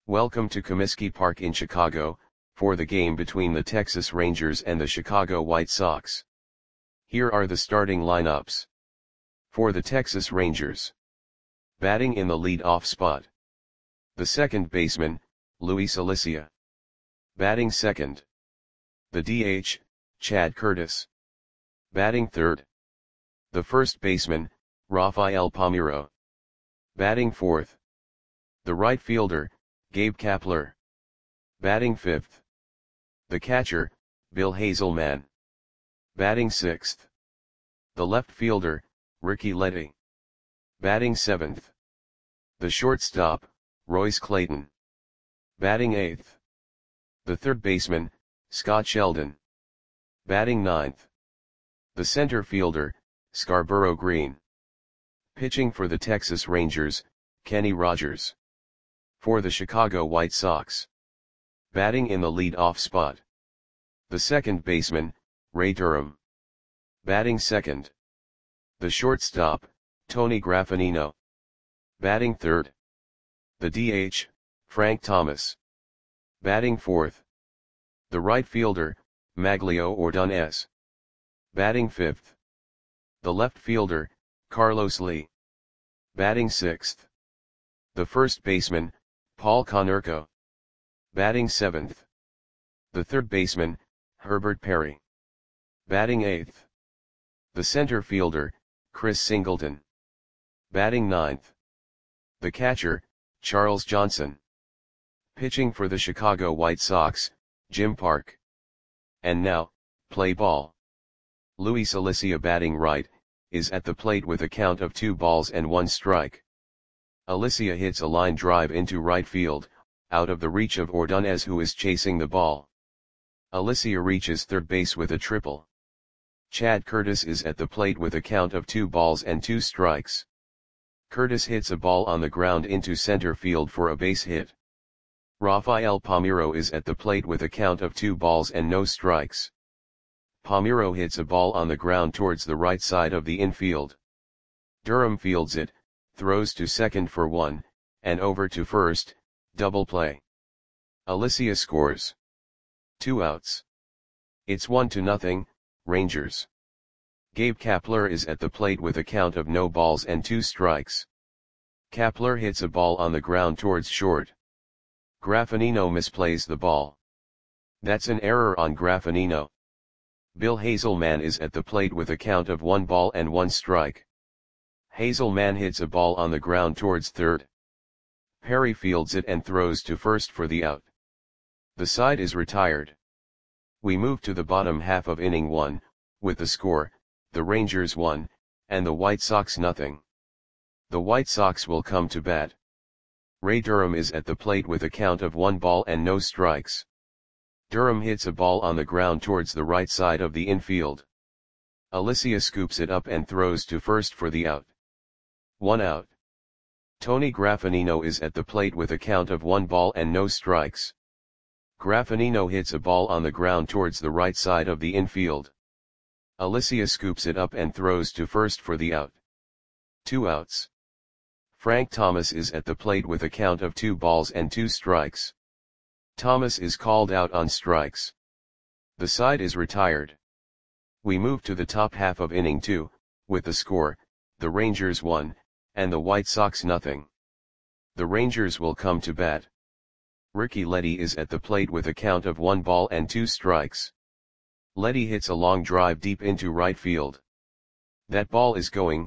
Welcome to Comiskey Park in Chicago, for the game between the Texas Rangers and the Chicago White Sox. Here are the starting lineups. For the Texas Rangers. Batting in the lead-off spot. The second baseman, Luis Alicea. Batting second. The DH, Chad Curtis. Batting third. The first baseman, Rafael Palmeiro. Batting fourth. The right fielder, Gabe Kapler. Batting fifth. The catcher, Bill Hazelman. Batting sixth. The left fielder, Ricky Letty. Batting seventh. The shortstop, Royce Clayton. Batting eighth. The third baseman, Scott Sheldon. Batting ninth. The center fielder, Scarborough Green. Pitching for the Texas Rangers, Kenny Rogers. For the Chicago White Sox. Batting in the lead-off spot. The second baseman, Ray Durham. Batting second. The shortstop, Tony Graffagnino. Batting third. The DH, Frank Thomas. Batting fourth. The right fielder, Maglio Ordonez. Batting fifth. The left fielder, Carlos Lee. Batting sixth. The first baseman, Paul Konerko. Batting seventh. The third baseman, Herbert Perry. Batting eighth. The center fielder, Chris Singleton. Batting ninth. The catcher, Charles Johnson. Pitching for the Chicago White Sox, Jim Park. And now, play ball. Luis Alicea batting right, is at the plate with a count of 2-1 strike. Alicea hits a line drive into right field, out of the reach of Ordonez who is chasing the ball. Alicea reaches third base with a triple. Chad Curtis is at the plate with a count of 2-2 strikes. Curtis hits a ball on the ground into center field for a base hit. Rafael Palmeiro is at the plate with a count of 2-0 strikes. Palmeiro hits a ball on the ground towards the right side of the infield. Durham fields it, throws to second for 1, and over to first, double play. Alicea scores. 2 outs. It's 1-0, Rangers. Gabe Kapler is at the plate with a count of no balls and 2 strikes. Kapler hits a ball on the ground towards short. Graffagnino misplays the ball. That's an error on Graffagnino. Bill Hazelman is at the plate with a count of 1-1 strike. Hazelman hits a ball on the ground towards third. Perry fields it and throws to first for the out. The side is retired. We move to the bottom half of inning 1, with the score, the Rangers 1, and the White Sox 0. The White Sox will come to bat. Ray Durham is at the plate with a count of 1-0 strikes. Durham hits a ball on the ground towards the right side of the infield. Alicea scoops it up and throws to first for the out. 1 out. Tony Graffagnino is at the plate with a count of 1-0 strikes. Graffagnino hits a ball on the ground towards the right side of the infield. Alicea scoops it up and throws to first for the out. 2 outs. Frank Thomas is at the plate with a count of 2-2 strikes. Thomas is called out on strikes. The side is retired. We move to the top half of inning 2, with the score, the Rangers 1, and the White Sox 0. The Rangers will come to bat. Ricky Letty is at the plate with a count of 1-2 strikes. Letty hits a long drive deep into right field. That ball is going,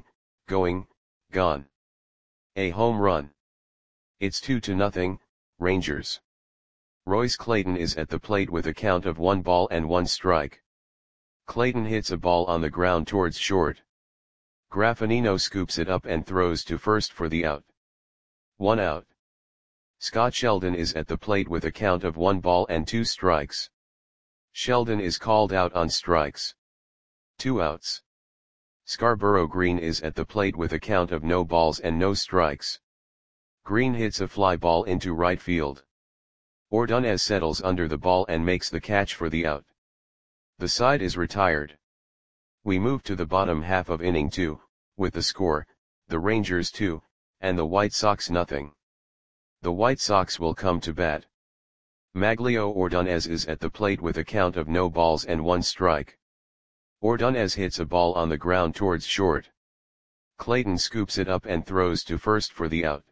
gone. A home run. It's 2-0, Rangers. Royce Clayton is at the plate with a count of 1-1 strike. Clayton hits a ball on the ground towards short. Graffagnino scoops it up and throws to first for the out. 1 out. Scott Sheldon is at the plate with a count of 1-2 strikes. Sheldon is called out on strikes. 2 outs. Scarborough Green is at the plate with a count of no balls and no strikes. Green hits a fly ball into right field. Ordonez settles under the ball and makes the catch for the out. The side is retired. We move to the bottom half of inning 2, with the score, the Rangers 2, and the White Sox 0. The White Sox will come to bat. Maglio Ordonez is at the plate with a count of no balls and 1 strike. Ordonez hits a ball on the ground towards short. Clayton scoops it up and throws to first for the out.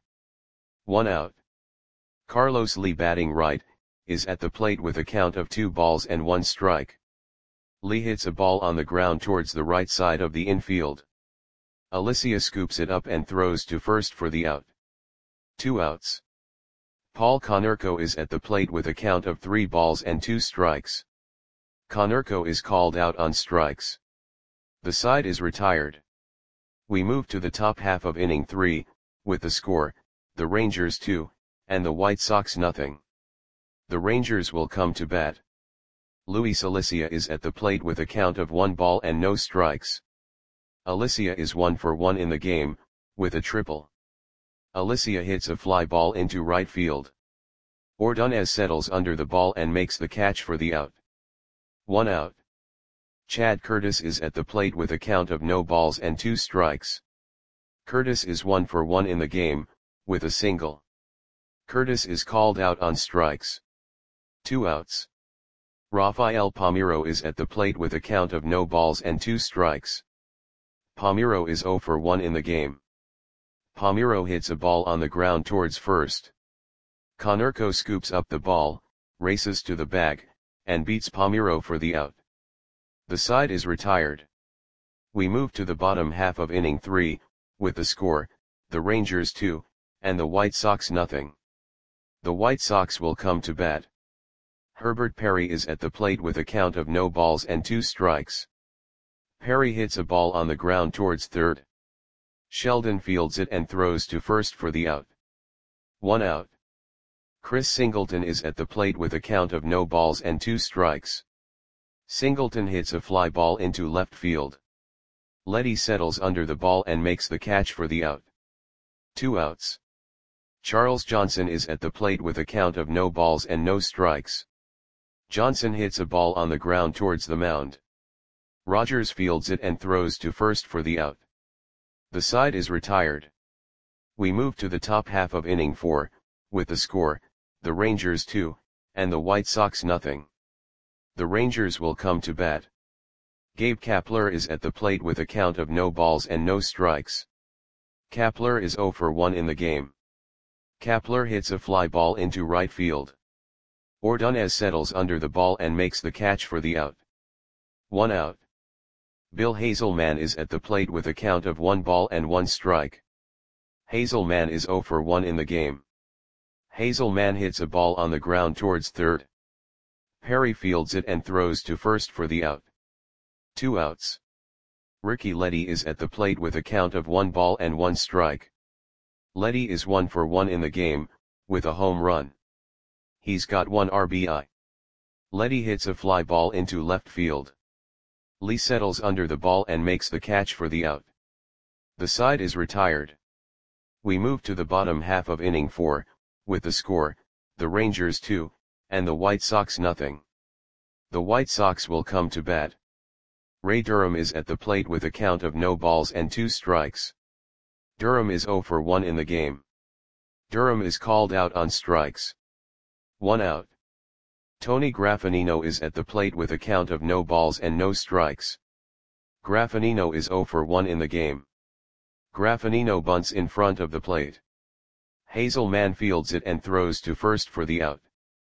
1 out. Carlos Lee, batting right, is at the plate with a count of 2 balls and 1 strike. Lee hits a ball on the ground towards the right side of the infield. Alicia scoops it up and throws to first for the out. 2 outs. Paul Konerko is at the plate with a count of 3 balls and 2 strikes. Konerko is called out on strikes. The side is retired. We move to the top half of inning 3, with the score, the Rangers 2, and the White Sox nothing. The Rangers will come to bat. Luis Alicia is at the plate with a count of 1 ball and no strikes. Alicia is 1 for 1 in the game, with a triple. Alicia hits a fly ball into right field. Ordonez settles under the ball and makes the catch for the out. 1 out. Chad Curtis is at the plate with a count of no balls and 2 strikes. Curtis is 1 for 1 in the game, with a single. Curtis is called out on strikes. 2 outs. Rafael Palmeiro is at the plate with a count of no balls and 2 strikes. Palmeiro is 0 for 1 in the game. Palmeiro hits a ball on the ground towards first. Konerko scoops up the ball, races to the bag, and beats Palmeiro for the out. The side is retired. We move to the bottom half of inning 3, with the score, the Rangers 2, and the White Sox nothing. The White Sox will come to bat. Herbert Perry is at the plate with a count of no balls and 2 strikes. Perry hits a ball on the ground towards third. Sheldon fields it and throws to first for the out. 1 out. Chris Singleton is at the plate with a count of no balls and 2 strikes. Singleton hits a fly ball into left field. Letty settles under the ball and makes the catch for the out. 2 outs. Charles Johnson is at the plate with a count of no balls and no strikes. Johnson hits a ball on the ground towards the mound. Rogers fields it and throws to first for the out. The side is retired. We move to the top half of inning 4, with the score, the Rangers 2, and the White Sox nothing. The Rangers will come to bat. Gabe Kapler is at the plate with a count of no balls and no strikes. Kapler is 0 for 1 in the game. Kapler hits a fly ball into right field. Ordonez settles under the ball and makes the catch for the out. 1 out. Bill Hazelman is at the plate with a count of 1 ball and 1 strike. Hazelman is 0 for 1 in the game. Hazelman hits a ball on the ground towards third. Perry fields it and throws to first for the out. 2 outs. Ricky Letty is at the plate with a count of 1 ball and 1 strike. Letty is 1 for 1 in the game, with a home run. He's got 1 RBI. Letty hits a fly ball into left field. Lee settles under the ball and makes the catch for the out. The side is retired. We move to the bottom half of inning 4, with the score, the Rangers 2, and the White Sox nothing. The White Sox will come to bat. Ray Durham is at the plate with a count of no balls and 2 strikes. Durham is 0 for 1 in the game. Durham is called out on strikes. 1 out. Tony Graffinino is at the plate with a count of no balls and no strikes. Graffinino is 0 for 1 in the game. Graffinino bunts in front of the plate. Hazelman fields it and throws to first for the out.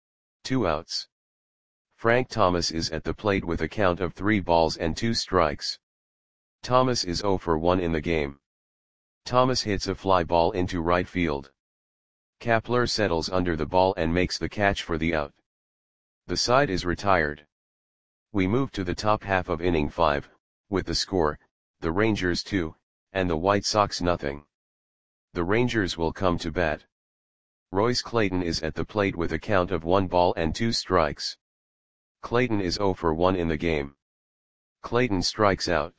2 outs. Frank Thomas is at the plate with a count of 3 balls and 2 strikes. Thomas is 0 for 1 in the game. Thomas hits a fly ball into right field. Kapler settles under the ball and makes the catch for the out. The side is retired. We move to the top half of inning 5, with the score, the Rangers 2, and the White Sox nothing. The Rangers will come to bat. Royce Clayton is at the plate with a count of 1 ball and 2 strikes. Clayton is 0 for 1 in the game. Clayton strikes out.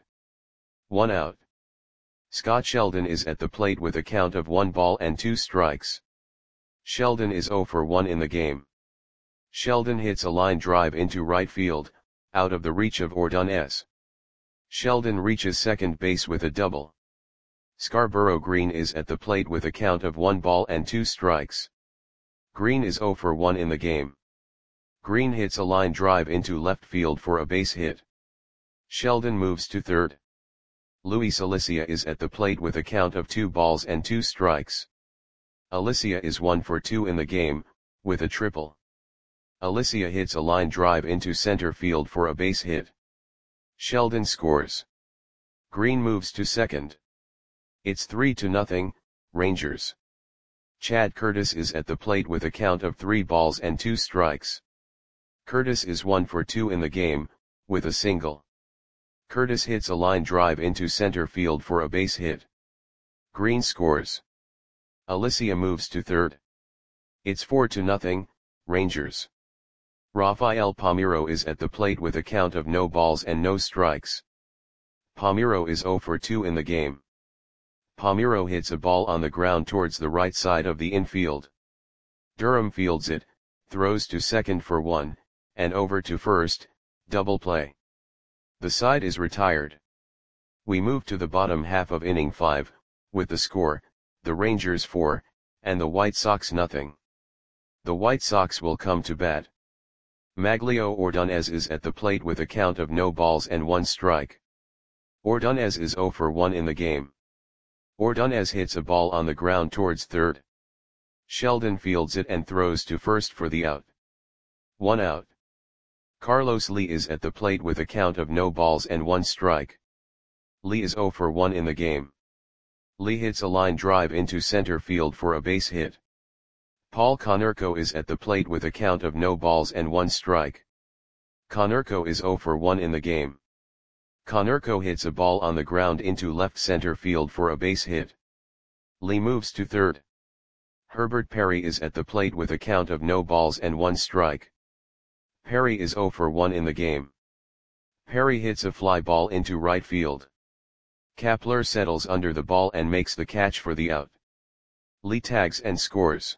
1 out. Scott Sheldon is at the plate with a count of 1 ball and 2 strikes. Sheldon is 0 for 1 in the game. Sheldon hits a line drive into right field, out of the reach of Ordonez. Sheldon reaches second base with a double. Scarborough Green is at the plate with a count of 1 ball and 2 strikes. Green is 0 for 1 in the game. Green hits a line drive into left field for a base hit. Sheldon moves to third. Luis Alicia is at the plate with a count of 2 balls and 2 strikes. Alicia is 1 for 2 in the game, with a triple. Alicia hits a line drive into center field for a base hit. Sheldon scores. Green moves to second. It's 3-0, Rangers. Chad Curtis is at the plate with a count of 3 balls and 2 strikes. Curtis is 1 for 2 in the game, with a single. Curtis hits a line drive into center field for a base hit. Green scores. Alicia moves to third. It's 4-0, Rangers. Rafael Palmeiro is at the plate with a count of no balls and no strikes. Palmeiro is 0 for 2 in the game. Palmeiro hits a ball on the ground towards the right side of the infield. Durham fields it, throws to second for 1, and over to first, double play. The side is retired. We move to the bottom half of inning 5, with the score, the Rangers 4, and the White Sox nothing. The White Sox will come to bat. Maglio Ordonez is at the plate with a count of no balls and 1 strike. Ordonez is 0 for 1 in the game. Ordonez hits a ball on the ground towards third. Sheldon fields it and throws to first for the out. 1 out. Carlos Lee is at the plate with a count of no balls and 1 strike. Lee is 0 for 1 in the game. Lee hits a line drive into center field for a base hit. Paul Konerko is at the plate with a count of no balls and 1 strike. Konerko is 0 for 1 in the game. Konerko hits a ball on the ground into left center field for a base hit. Lee moves to third. Herbert Perry is at the plate with a count of no balls and 1 strike. Perry is 0 for 1 in the game. Perry hits a fly ball into right field. Kapler settles under the ball and makes the catch for the out. Lee tags and scores.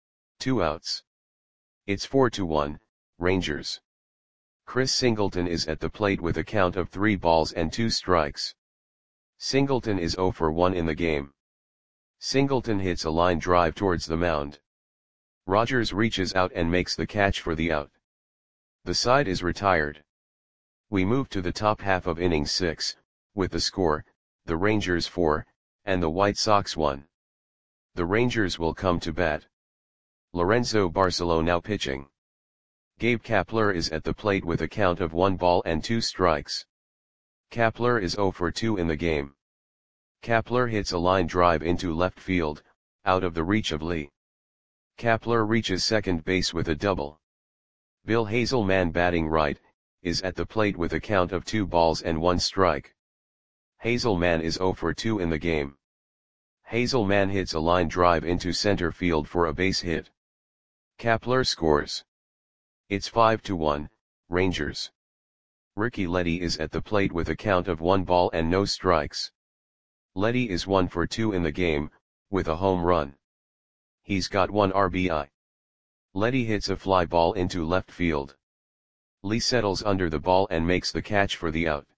2 outs. It's 4-1, Rangers. Chris Singleton is at the plate with a count of 3 balls and 2 strikes. Singleton is 0 for 1 in the game. Singleton hits a line drive towards the mound. Rogers reaches out and makes the catch for the out. The side is retired. We move to the top half of inning 6, with the score, the Rangers 4, and the White Sox 1. The Rangers will come to bat. Lorenzo Barcelo now pitching. Gabe Kapler is at the plate with a count of 1 ball and 2 strikes. Kapler is 0 for 2 in the game. Kapler hits a line drive into left field, out of the reach of Lee. Kapler reaches second base with a double. Bill Hazelman batting right, is at the plate with a count of 2 balls and 1 strike. Hazelman is 0 for 2 in the game. Hazelman hits a line drive into center field for a base hit. Kapler scores. It's 5-1, Rangers. Ricky Leddy is at the plate with a count of 1 ball and no strikes. Leddy is 1 for 2 in the game, with a home run. He's got 1 RBI. Leddy hits a fly ball into left field. Lee settles under the ball and makes the catch for the out.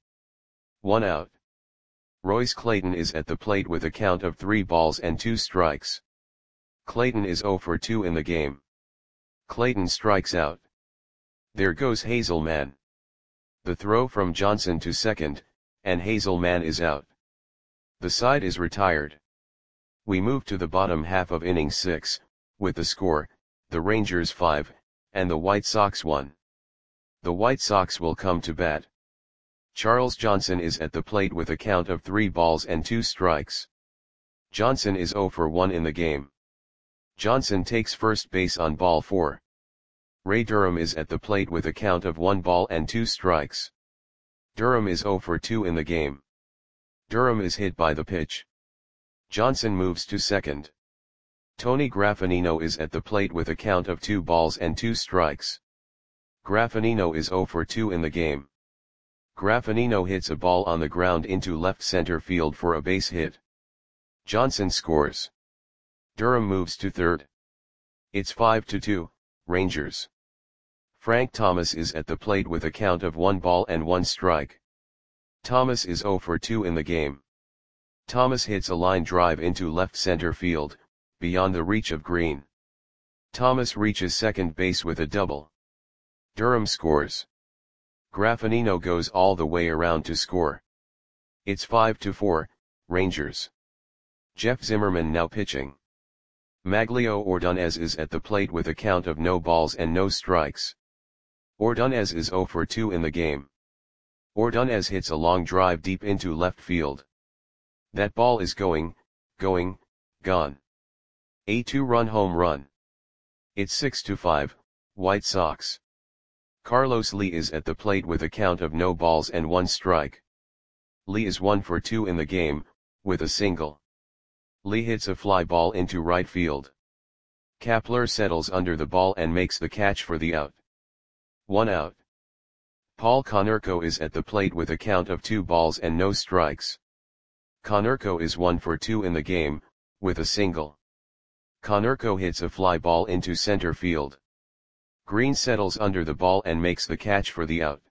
1 out. Royce Clayton is at the plate with a count of 3 balls and 2 strikes. Clayton is 0 for 2 in the game. Clayton strikes out. There goes Hazelman. The throw from Johnson to second, and Hazelman is out. The side is retired. We move to the bottom half of inning 6, with the score, the Rangers 5, and the White Sox 1. The White Sox will come to bat. Charles Johnson is at the plate with a count of 3 balls and 2 strikes. Johnson is 0 for 1 in the game. Johnson takes first base on ball 4. Ray Durham is at the plate with a count of 1 ball and 2 strikes. Durham is 0 for 2 in the game. Durham is hit by the pitch. Johnson moves to second. Tony Graffinino is at the plate with a count of 2 balls and 2 strikes. Graffinino is 0 for 2 in the game. Graffinino hits a ball on the ground into left center field for a base hit. Johnson scores. Durham moves to third. It's 5-2, Rangers. Frank Thomas is at the plate with a count of 1 ball and 1 strike. Thomas is 0 for 2 in the game. Thomas hits a line drive into left center field, beyond the reach of Green. Thomas reaches second base with a double. Durham scores. Graffinino goes all the way around to score. It's 5-4, Rangers. Jeff Zimmerman now pitching. Maglio Ordonez is at the plate with a count of no balls and no strikes. Ordonez is 0 for 2 in the game. Ordonez hits a long drive deep into left field. That ball is gone. A 2-run home run. It's 6-5, White Sox. Carlos Lee is at the plate with a count of no balls and 1 strike. Lee is 1 for 2 in the game, with a single. Lee hits a fly ball into right field. Kapler settles under the ball and makes the catch for the out. 1 out. Paul Konerko is at the plate with a count of 2 balls and no strikes. Konerko is 1 for 2 in the game, with a single. Konerko hits a fly ball into center field. Green settles under the ball and makes the catch for the out.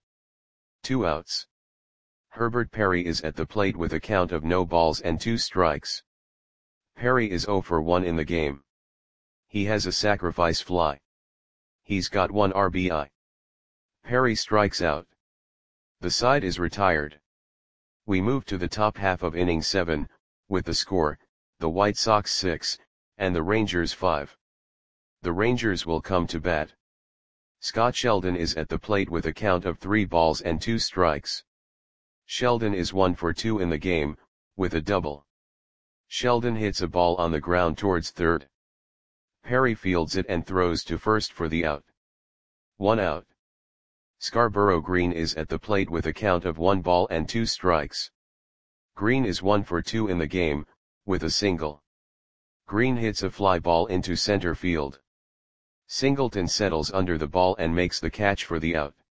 2 outs. Herbert Perry is at the plate with a count of no balls and 2 strikes. Perry is 0 for 1 in the game. He has a sacrifice fly. He's got 1 RBI. Perry strikes out. The side is retired. We move to the top half of inning 7, with the score, the White Sox 6, and the Rangers 5. The Rangers will come to bat. Scott Sheldon is at the plate with a count of 3 balls and 2 strikes. Sheldon is 1 for 2 in the game, with a double. Sheldon hits a ball on the ground towards third. Perry fields it and throws to first for the out. 1 out. Scarborough Green is at the plate with a count of 1 ball and 2 strikes. Green is 1 for 2 in the game, with a single. Green hits a fly ball into center field. Singleton settles under the ball and makes the catch for the out.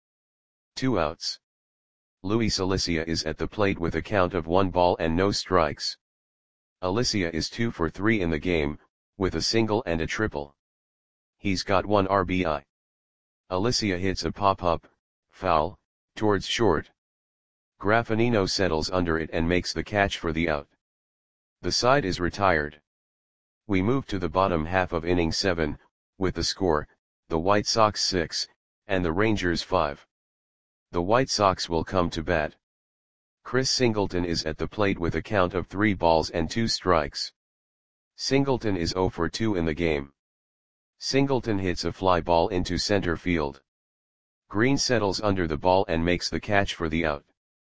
2 outs. Luis Alicia is at the plate with a count of 1 ball and no strikes. Alicia is 2 for 3 in the game, with a single and a triple. He's got 1 RBI. Alicia hits a pop-up, foul, towards short. Graffinino settles under it and makes the catch for the out. The side is retired. We move to the bottom half of inning 7, with the score, the White Sox 6, and the Rangers 5. The White Sox will come to bat. Chris Singleton is at the plate with a count of 3 balls and 2 strikes. Singleton is 0 for 2 in the game. Singleton hits a fly ball into center field. Green settles under the ball and makes the catch for the out.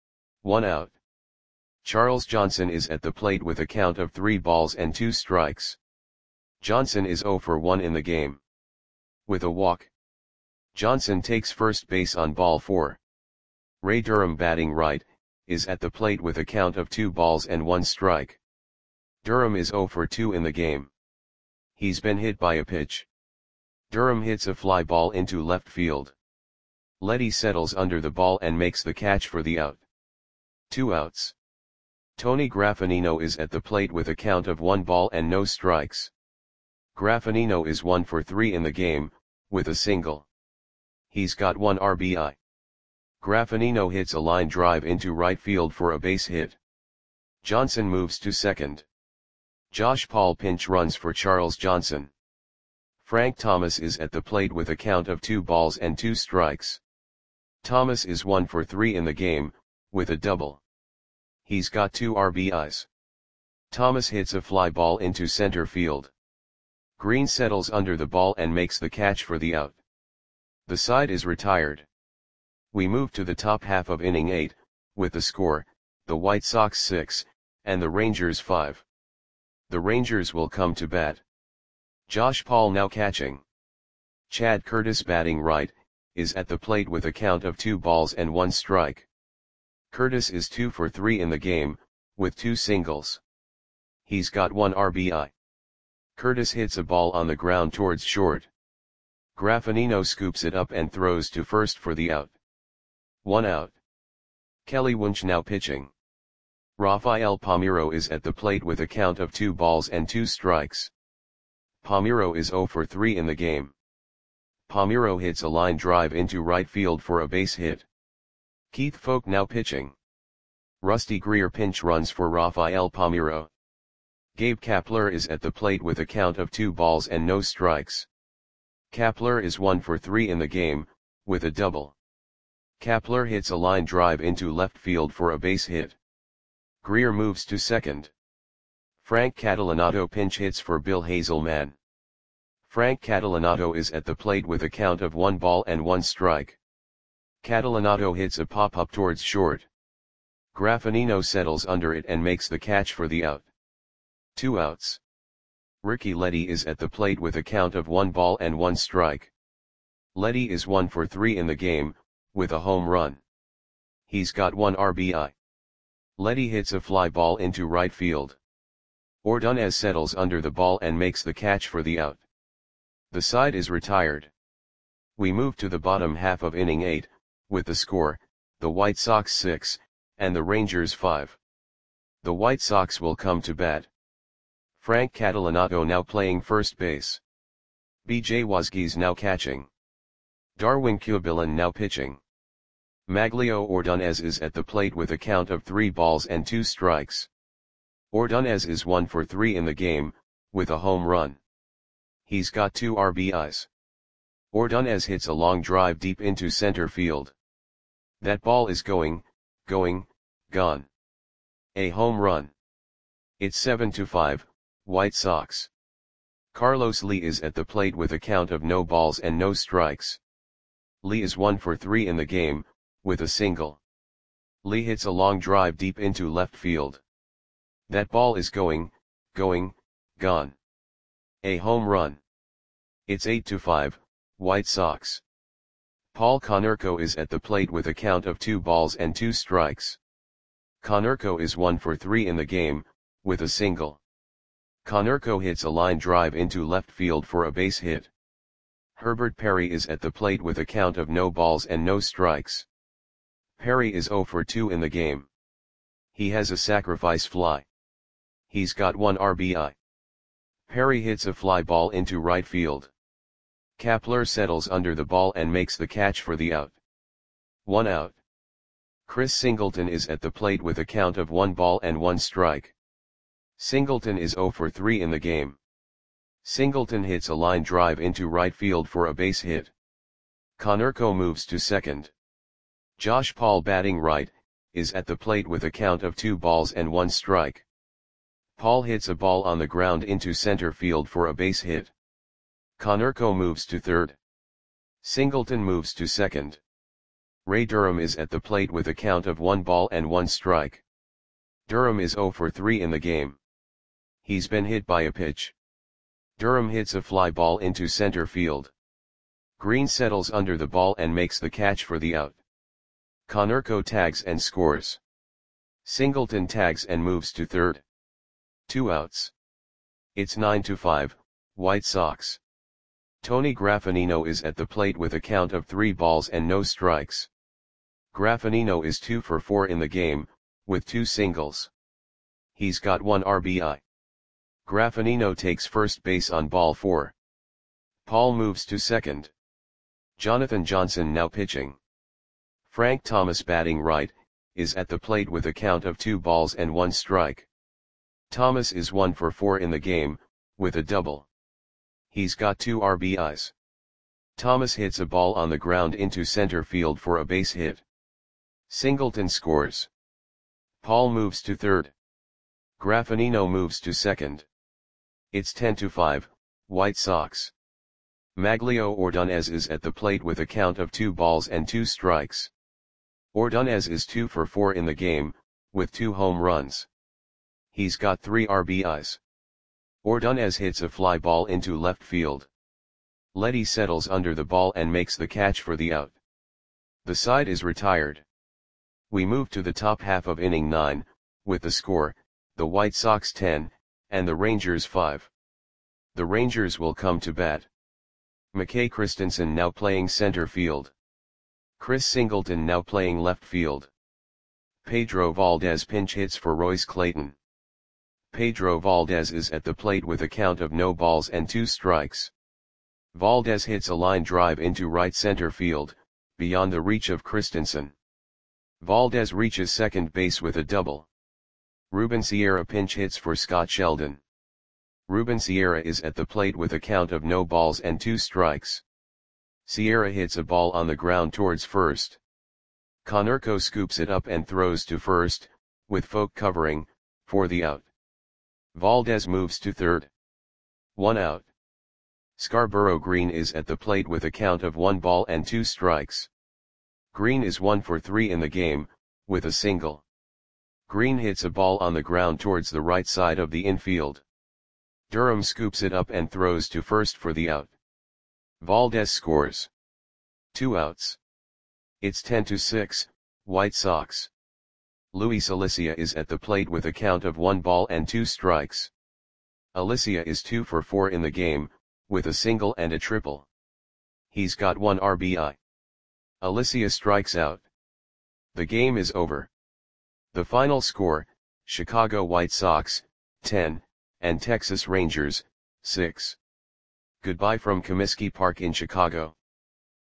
1 out. Charles Johnson is at the plate with a count of 3 balls and 2 strikes. Johnson is 0 for 1 in the game. With a walk. Johnson takes first base on ball 4. Ray Durham, batting right, is at the plate with a count of 2 balls and 1 strike. Durham is 0 for 2 in the game. He's been hit by a pitch. Durham hits a fly ball into left field. Letty settles under the ball and makes the catch for the out. 2 outs. Tony Graffinino is at the plate with a count of 1 ball and no strikes. Graffinino is 1 for 3 in the game, with a single. He's got 1 RBI. Graffinino hits a line drive into right field for a base hit. Johnson moves to second. Josh Paul pinch runs for Charles Johnson. Frank Thomas is at the plate with a count of 2 balls and 2 strikes. Thomas is 1 for 3 in the game, with a double. He's got 2 RBIs. Thomas hits a fly ball into center field. Green settles under the ball and makes the catch for the out. The side is retired. We move to the top half of inning 8, with the score, the White Sox 6, and the Rangers 5. The Rangers will come to bat. Josh Paul now catching. Chad Curtis, batting right, is at the plate with a count of 2 balls and 1 strike. Curtis is 2 for 3 in the game, with 2 singles. He's got 1 RBI. Curtis hits a ball on the ground towards short. Graffinino scoops it up and throws to first for the out. 1 out. Kelly Wunsch now pitching. Rafael Palmeiro is at the plate with a count of 2 balls and 2 strikes. Palmeiro is 0 for 3 in the game. Palmeiro hits a line drive into right field for a base hit. Keith Foulke now pitching. Rusty Greer pinch runs for Rafael Palmeiro. Gabe Kapler is at the plate with a count of 2 balls and no strikes. Kapler is 1 for 3 in the game, with a double. Kapler hits a line drive into left field for a base hit. Greer moves to second. Frank Catalanato pinch hits for Bill Hazelman. Frank Catalanato is at the plate with a count of 1 ball and 1 strike. Catalanato hits a pop-up towards short. Graffinino settles under it and makes the catch for the out. 2 outs. Ricky Leddy is at the plate with a count of 1 ball and 1 strike. Leddy is 1 for 3 in the game, with a home run. He's got 1 RBI. Leddy hits a fly ball into right field. Ordonez settles under the ball and makes the catch for the out. The side is retired. We move to the bottom half of inning 8, with the score, the White Sox 6, and the Rangers 5. The White Sox will come to bat. Frank Catalanato now playing first base. B.J. Wazgis now catching. Darwin Cubillan now pitching. Maglio Ordonez is at the plate with a count of 3 balls and 2 strikes. Ordonez is 1 for 3 in the game, with a home run. He's got 2 RBIs. Ordonez hits a long drive deep into center field. That ball is going, gone. A home run. It's 7-5, White Sox. Carlos Lee is at the plate with a count of no balls and no strikes. Lee is 1 for 3 in the game, with a single. Lee hits a long drive deep into left field. That ball is going, gone. A home run. It's 8-5, White Sox. Paul Konerko is at the plate with a count of 2 balls and 2 strikes. Konerko is 1 for 3 in the game, with a single. Konerko hits a line drive into left field for a base hit. Herbert Perry is at the plate with a count of no balls and no strikes. Perry is 0 for 2 in the game. He has a sacrifice fly. He's got 1 RBI. Perry hits a fly ball into right field. Kapler settles under the ball and makes the catch for the out. 1 out. Chris Singleton is at the plate with a count of 1 ball and 1 strike. Singleton is 0 for 3 in the game. Singleton hits a line drive into right field for a base hit. Konerko moves to second. Josh Paul batting right, is at the plate with a count of 2 balls and 1 strike. Paul hits a ball on the ground into center field for a base hit. Konerko moves to third. Singleton moves to second. Ray Durham is at the plate with a count of 1 ball and 1 strike. Durham is 0 for 3 in the game. He's been hit by a pitch. Durham hits a fly ball into center field. Green settles under the ball and makes the catch for the out. Konerko tags and scores. Singleton tags and moves to third. 2 outs. It's 9-5, White Sox. Tony Graffinino is at the plate with a count of 3 balls and no strikes. Graffinino is 2 for 4 in the game, with 2 singles. He's got 1 RBI. Graffinino takes first base on ball 4. Paul moves to second. Jonathan Johnson now pitching. Frank Thomas batting right, is at the plate with a count of 2 balls and 1 strike. Thomas is 1 for 4 in the game, with a double. He's got 2 RBIs. Thomas hits a ball on the ground into center field for a base hit. Singleton scores. Paul moves to third. Graffinino moves to second. It's 10-5, White Sox. Maglio Ordonez is at the plate with a count of 2 balls and 2 strikes. Ordonez is 2 for 4 in the game, with 2 home runs. He's got 3 RBIs. Ordonez hits a fly ball into left field. Leddy settles under the ball and makes the catch for the out. The side is retired. We move to the top half of inning 9, with the score, the White Sox 10, and the Rangers 5. The Rangers will come to bat. McKay Christensen now playing center field. Chris Singleton now playing left field. Pedro Valdez pinch hits for Royce Clayton. Pedro Valdez is at the plate with a count of no balls and 2 strikes. Valdez hits a line drive into right center field, beyond the reach of Christensen. Valdez reaches second base with a double. Ruben Sierra pinch hits for Scott Sheldon. Ruben Sierra is at the plate with a count of no balls and 2 strikes. Sierra hits a ball on the ground towards first. Konerko scoops it up and throws to first, with Folk covering, for the out. Valdez moves to third. 1 out. Scarborough Green is at the plate with a count of 1 ball and 2 strikes. Green is 1 for 3 in the game, with a single. Green hits a ball on the ground towards the right side of the infield. Durham scoops it up and throws to first for the out. Valdez scores. 2 outs. It's 10-6, White Sox. Luis Alicia is at the plate with a count of 1 ball and 2 strikes. Alicia is 2 for 4 in the game, with a single and a triple. He's got 1 RBI. Alicia strikes out. The game is over. The final score, Chicago White Sox, 10, and Texas Rangers, 6. Goodbye from Comiskey Park in Chicago.